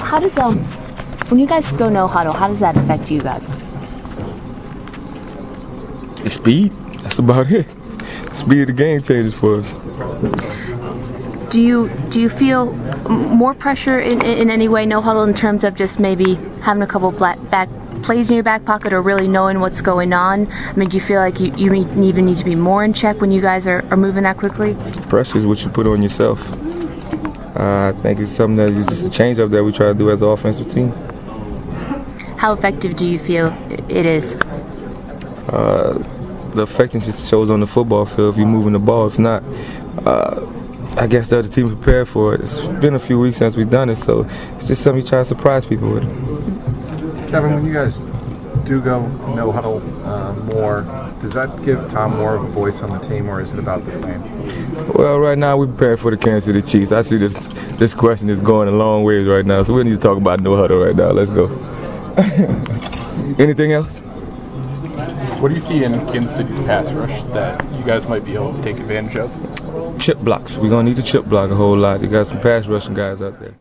How does when you guys go no huddle, how does that affect you guys? The speed. That's about it. Speed of the game changes for us. Do you feel more pressure in any way no huddle in terms of just maybe having a couple back plays in your back pocket or really knowing what's going on? I mean, do you feel like you even need to be more in check when you guys are moving that quickly? Pressure is what you put on yourself. I think it's something that is just a change up that we try to do as an offensive team. How effective do you feel it is? The effectiveness shows on the football field if you're moving the ball. If not, I guess the other team prepared for it. It's been a few weeks since we've done it, so it's just something you try to surprise people with. Kevin, when you guys do go no huddle more, does that give Tom more of a voice on the team, or is it about the same? Well, right now we're preparing for the Kansas City Chiefs. I see this question is going a long ways right now, so we need to talk about no huddle right now. Let's go. Anything else? What do you see in Kansas City's pass rush that you guys might be able to take advantage of? Chip blocks. We're going to need to chip block a whole lot. You got some pass rushing guys out there.